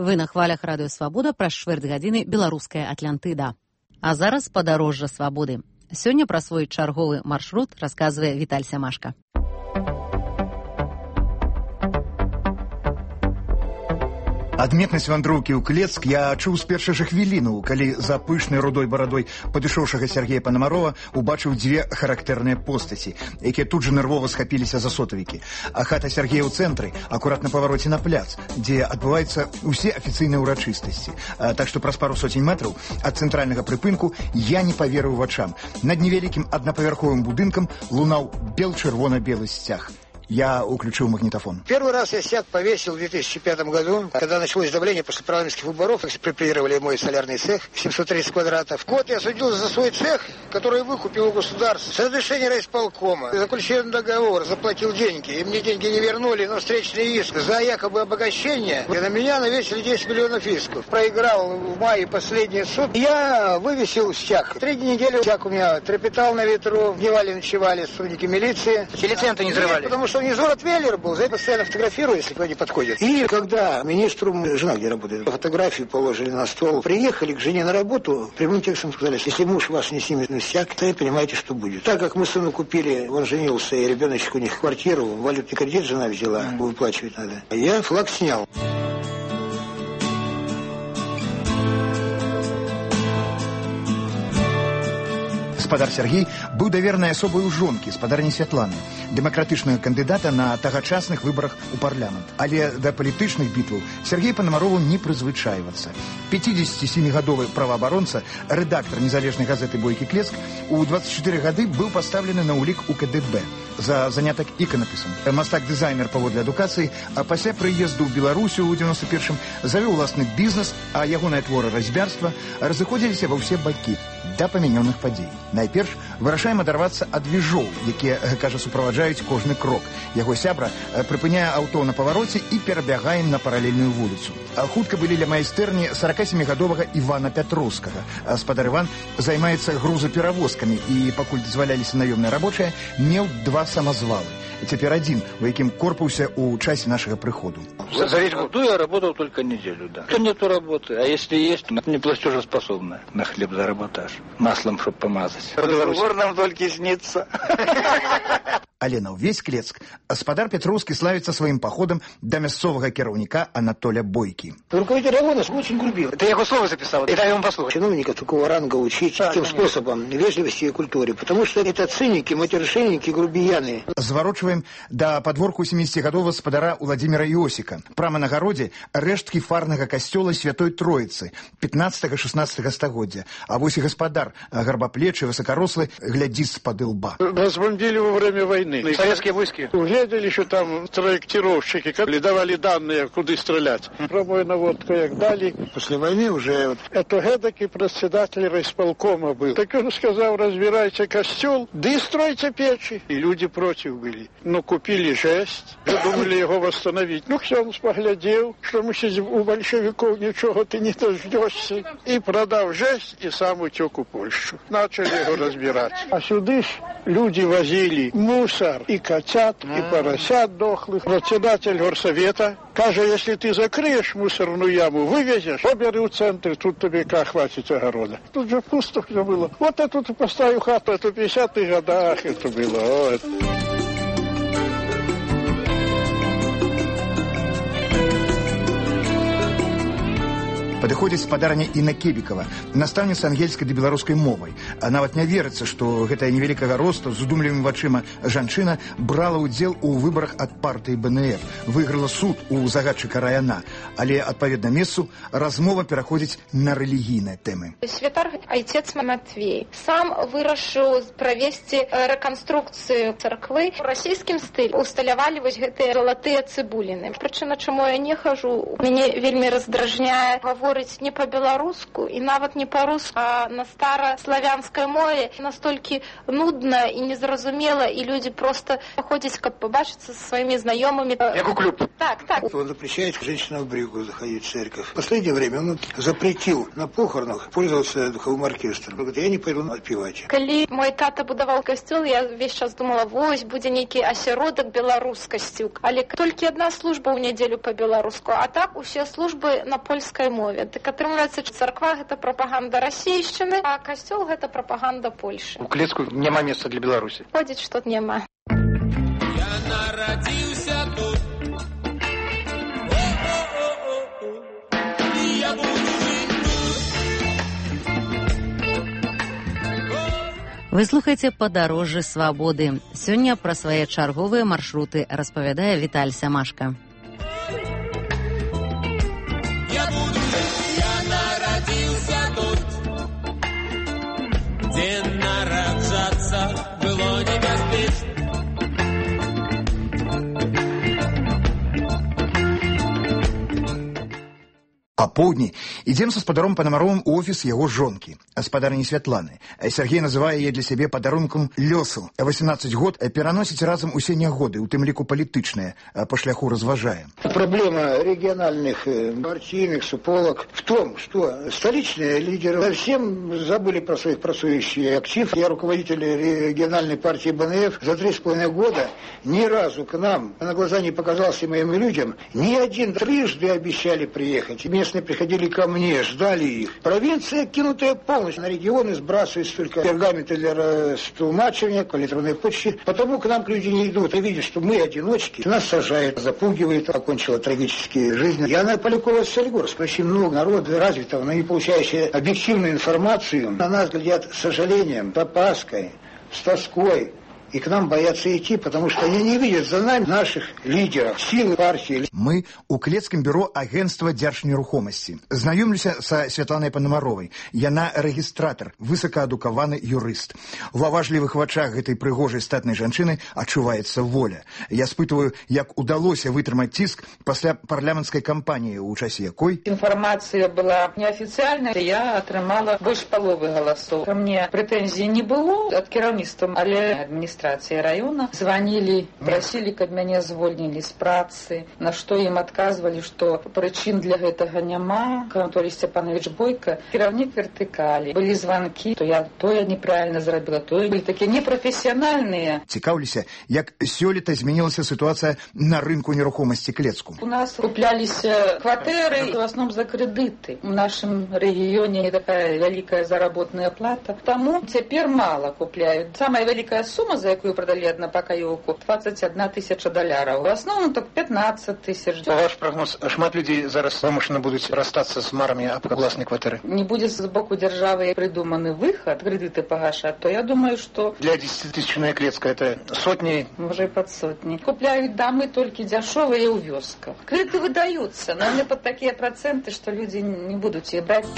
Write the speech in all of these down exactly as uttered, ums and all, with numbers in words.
Вы на хвалях радыё Свабода праз чвэрць гадзіны беларуская Атлантыда. А зараз падарожжа свабоды. Сёння пра свой чарговы маршрут расказвае Віталь Сямашка. Адметнасць вандроўкі ў Клецк я чуў з першых жа хвіліну, калі за пышнай рудой барадой падышоўшага Сергея Панамарова убачыў дзве характэрныя постаці, якія тут жа нервова схапіліся за сотавікі. А хата Сергея ў цэнтры, акурат на павароце на пляц, дзе адбываюцца ўсе афіцыйныя ўрачыстасці. А, так што праз пару сотень метраў ад цэнтральнага прыпынку я не паверыў вачам. Над невялікім аднапавярховым будынкам лунаў бел-чырвона-белы сцяг. Я уключил магнитофон. Первый раз я стяг повесил в две тысячи пятом году, когда началось давление после парламентских выборов, экспроприировали мой солярный цех, семьсот тридцать квадратов. Год я судил за свой цех, который выкупил у государства. С разрешения райисполкома. Заключил договор, заплатил деньги. И мне деньги не вернули, но встречный иск за якобы обогащение. И на меня навесили десять миллионов исков. Проиграл в мае последний суд. Я вывесил стяг. Три недели стяг у меня трепетал на ветру. Дневали, ночевали сотрудники милиции. Телецентры не взрывали? Потому что внизу Ротвейлер был, за это постоянно фотографирую, если кто не подходит. И когда министру, жена где работает, фотографию положили на стол, приехали к жене на работу, прямым текстом сказали, если муж вас не снимет на стяг, то понимаете, что будет. Так как мы сыну купили, он женился, и ребеночек у них квартиру, валютный кредит жена взяла, выплачивать надо. Я флаг снял. Гаспадар Сергей быў давернай асобай у жонкі, спадарні Святланы, дэмакратычнага кандыдата на тагачасных выбарах у парламент. Але да палітычных бітваў Сергей Панамарову не прызвычайвацца. пяцідзесяцісямігадовы праваабаронца, рэдактар незалежнай газеты «Бойкі Клецк», у двадцать чатыры гады быў пастаўлены на ўлік у ка дэ бэ за занятак іканапісам. Мастак-дызайнер паводле адукацыі, а пасля прыезду ў Беларусю ў дзевяносто першым завёў уласны бізнес, а ягоныя творы разьбярства разыходзіліся ва ўсе бакі да памянёных падзей. Найперш вырашаем адарвацца ад віжоў, якія, кажа, суправаджаюць кожны крок. Яго сябра прыпыняе аўто на павароце і перабягаем на паралельную вуліцу. А хутка былі ля майстэрні сорокасемігадовага Івана Пятроўскага. Гаспадар Іван займаецца грузаперавозкамі і, пакуль дазваляліся наёмныя рабочыя, меў два самазвалы. Цяпер адзін, у якім корпаўся ў часе нашага прыходу. За, за весь году я работал только неделю, да. То нету работы, а если есть, не платежеспособная. На хлеб заработаешь, маслом, чтоб помазать. Разговор нам только снится. Але на ўвесь Клецк гаспадар Пятроўскі славіцца сваім паходам да мясцовага кіраўніка Анатоля Бойкі. Руководитель района очень грубил. Ты его слово записал, и дай вам послушать. Чиновника такого ранга учить да, тем конечно. способом вежливости и культуре, потому что это циники, матершинники, грубияны. Зварочваем да падворку семидесятигадового гаспадара Владимира Иосика. Прама на гародзе рэшткі фарнага касцёла Святой Троицы пятнадцатага-шестнадцатага стагоддзя. А вось і гаспадар, гарбаплечы, высокорослы, глядзіць з-пад лба. Нас бомбили во время войны. Советские войски. Углядели, что там траектировщики, которые давали данные, куда стрелять. Пробую наводку, как дали. После войны уже... Вот... Это эдакий председатель райисполкома был. Так он сказал, разбирайте костел, да и стройте печи. И люди против были. Ну, купили жесть, думали его восстановить. Ну, Ксенс поглядел, что мы сейчас у большевиков ничего ты не дождешься. И продал жесть, и сам утек у Польшу. Начали его разбирать. А сюда ж люди возили мусор, и котят, и поросят дохлых. Председатель горсовета каже, если ты закроешь мусорную яму, вывезешь, побери в центр, тут тебе как хватит огорода. Тут же пусто все было. Вот я тут поставил хату, это в пятидесятых годах это было. О, это... Падыходзіць спадарня Інна Кебікава, настаўніца ангельскай ды беларускай мовай. А нават не верыцца, што гэтая невялікага росту з удумлівымі вачыма жанчына брала ўдзел у выбарах ад партыі бэ эн эф, выйграла суд у загадчыка райана, але адпаведна месцу размова пераходзіць на рэлігійныя тэмы. Святар айцец Матвей сам вырашыў правесці рэканструкцыю царквы у расійскім стылі. Усталявалі вось гэтыя залатыя цыбуліны. Прычына, чаму я не хожу, мяне вельмі раздражняе гаворы гаворыць не па-беларуску і нават не па-руску, а на стараславянскай мове настолькі нудна і незразумела, і людзі просто ходзяць, каб побачыцца со своими знакомыми. Как у клуб. Так, так. Он запрещает женщинам в брюках заходить в церковь. В последнее время он запретил на похоронах пользоваться духовым оркестром. Он говорит, я не пойду отпевать. Калі мой тата будаваў касцёл, я весь час думала, вось будзе нейкі асяродак беларускасці. Але толькі одна служба ў нядзелю па-беларуску, а так усе службы на польскай мове. Так атрымліваецца, царква гэта прапаганда расейшчыны, а касцёл гэта прапаганда Польшы. У Клецку няма месца для Беларусі. Ходзіць, што няма. Я нарадзіўся тут. Я буду жыць тут. Вы слухаеце «Падарожжа свабоды». Сёння пра свае чарговыя маршруты распавядае Віталь Сямашка. Я буду жыць, я нарадзіўся тут. Дзе нараджацца было небяспечна. А поўдні ідзем са спадаром Панамаровым у офіс яго жонкі, гаспадарыні Святланы. Сергей называе яе для сябе падарункам лёсу. восемнадцать год пераносіць разам усе нягоды, у тым ліку палітычныя, па шляху разважае. Проблема региональных партийных суполок в том, что столичные лидеры совсем забыли про своих працующий актив. Я руководитель региональной партии Бэ Эн Эф. За три с половиной года ни разу к нам на глаза не показался моим людям. Ни один трижды обещали приехать. Местные приходили ко мне, ждали их. Провинция, кинутая полностью на регионы, сбрасывает только пергаменты для растумачивания по электронной почте. Потому к нам люди не идут и видят, что мы одиночки. Нас сажают, запугивают, окончила трагические жизни. Я на Полякова с Солигорска. Очень много народа развитого, но не получающие объективную информацию. На нас глядят с сожалением, с опаской, с тоской. И к нам боятся идти, потому что они не видят за нами наших лидеров, силы партии. Мы у Клецкім бюро агентства дзяржнерухомасці. Знаёмлюся са Святланай Панамаровай. Яна рэгістратар, высокаадукаваны юрыст. У аважлівых вачах гэтай прыгожай статнай жанчыны адчуваецца воля. Я спытваю, як удалося вытрымаць ціск пасля парламенцкай кампаніі, у часе якой інфармацыя была неафіцыяльная, я атрымала больш паловы галасоў. Ка мне прэтэнзій не было ад кіраўніцтва, але адміністрацыя района звонили, просили, каб мяне звольнілі з працы, на што ім адказвалі, што прычын для гэтага няма. Анатолий Степанович Бойко, кіраўнік вертыкалі. Былі званкі, то я тое неправільна зрабіла, тое былі такія непрафесіянальныя. Цікаўлюся, як сёлета змянілася сітуацыя на рынку нерухомасці Клецку. У нас купляліся кватэры, в основном за крэдыты. У нашым рэгіёне не такая вялікая заработная плата. Таму цяпер мала купляюць. Самая вялікая сума, за якую продали однопакоёўку, двадцать одна тысяча доляраў. В основном так пятнадцать тысяч. Па ваш прагноз, шмат людзей зараз вымушаны будуць расстацца з марамі аб уласнай кватэры. Не будзе з боку дзяржавы прыдуманы выхад, крэдыты пагашаць, то я думаю, што для десятитысячная Клецка это сотни, можа і пад сотні. Купляюць дамы толькі дзяшовыя ў вёсках. Крэдыты выдаюцца, но не пад такія працэнты, што людзі не будуць іх браць.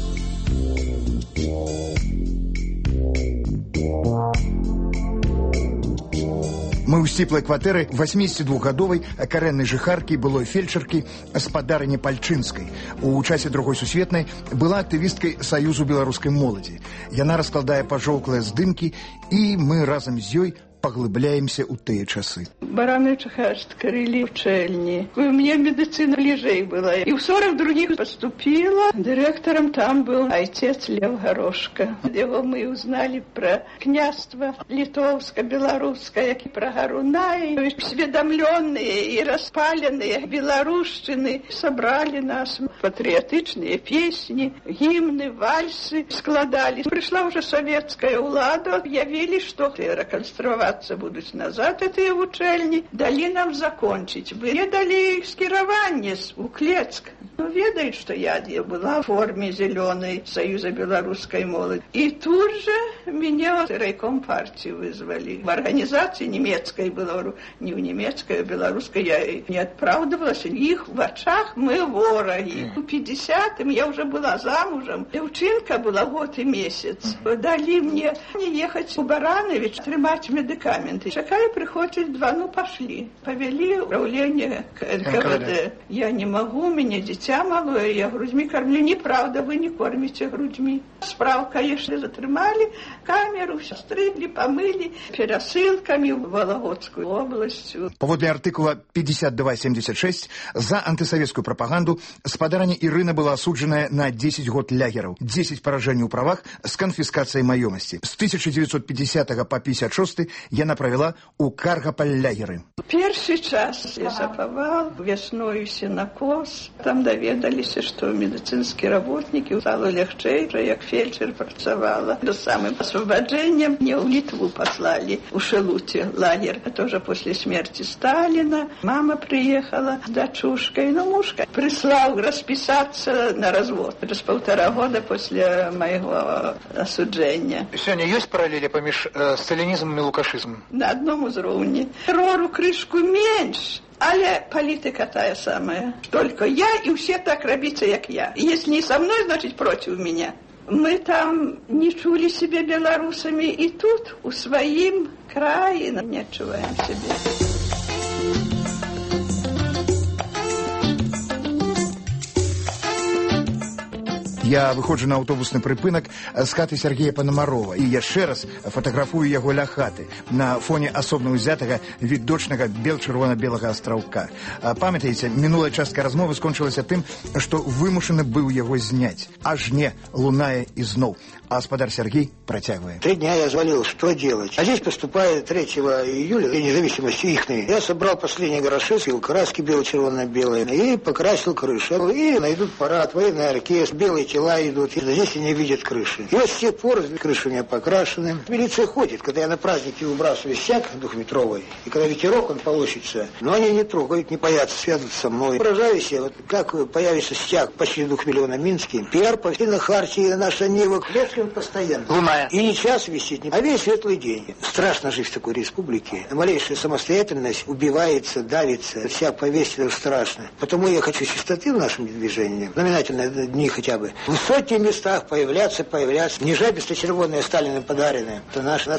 Мы ў сціплай кватэры восьмидесятидвухгадовай карэннай жыхаркі, былой фельчаркі, гаспадарыні Пальчынскай. У часе другой сусветнай была актывісткай Саюзу беларускай моладзі. Яна раскладае пажоўклыя здымкі, і мы разам з ёй поглыбляемся у тыя часы. Бараныча открыли учельни. У меня медицина ближей была. И в сорок других поступила. Директором там был отец Лев Горошко. Его мы узнали про княжество литовско-белорусское, про Гарунай. Осведомленные и распаленные белорусщины собрали нас. Патриотичные песни, гимны, вальсы складали. Пришла уже советская улада. Объявили, что реконструировать будуть назад этой вучэльні, далі нам закончить. Мне дали скіраванне у Клецк. Ну, ведают, что я была в форме зеленой Союза белорусской молоди. И тут же меня в райком партии вызвали. В организации немецкой была, не в немецкой, а в белорусской, я не отправдывалась. Их в очах мы вороги. В пятидесятом я уже была замужем. Девчинка была год и месяц. Дали мне ехать в Баранович, тримать медицину. медикаменты. Чакаю, приходят два, ну пошли. Повели управление эн ка вэ дэ. Я не могу, у меня дитя малое, я грудьми кормлю. Неправда, вы не кормите грудьми. Справка, если затримали, камеру все стригли, помыли, пересылками в Вологодскую область. Паводле артыкула пятьдесят два семьдесят шесть за антысоветскую пропаганду спадарыня Ірына была осудженная на десять год лягераў, десять поражений у правах с конфискацией маёмасці. С тысяча девятьсот пятидесятого по пятьдесят шестой яна провела у Каргапаль-лягеры. Первый час я запавал, весною сенокос. Там доведались, что медицинские работники стало легче, як фельдшер працавала. До самым освобождением мне в Литву послали, в Шелуте лагерь. Тоже после смерти Сталина. Мама приехала с дочушкой, ну мужка прислал расписаться на развод. Через полтора года после моего осуждения. Сегодня есть параллели поміж э, сталинизмом и лукашизмом? На одном уровне. Террору крышку меньше. Але политика тая самая. Только я и все так робиться, як я. Если не со мной, значит против меня. Мы там не чули себя белорусами, и тут у своим крае не отчуваем себя. Я выходжу на аўтобусны прыпынак з хаты Сергея Панамарова і яшчэ раз фатаграфую яго ля хаты на фоне асобна ўзятага відочнага бел-чырвона-белага астраўка. Памятаеце, мінулая частка размовы скончылася тым, што вымушаны быў яго зняць. Аж не лунае ізноў. А гаспадар Сергей протягивает. Три дня я звонил, что делать. А здесь поступает третьего июля, День независимости ихной. Я собрал последние гроши, съел краски бело-червоно-белые и покрасил крышу. И найдут парад, военный оркестр, белые тела идут. И здесь они видят крыши. И вот с тех пор крыши у меня покрашены. Милиция ходит, когда я на празднике выбрасываю стяг двухметровый. И когда ветерок, он полощется. Но они не трогают, не боятся, связываться со мной. Поражаюсь я, вот как появится стяг почти двух миллионов Минский. Пиар по всей на Хартии, наша Нива. Постоянно. Луная. И не час висит, а весь светлый день. Страшно жить в такой республике. Малейшая самостоятельность убивается, давится. Вся повестка страшно. Потому я хочу чистоты в нашем движении. Знаменательные дни хотя бы. В сотни местах появляться, появляться. Не жабисто червонное Сталиным подаренное. Это наша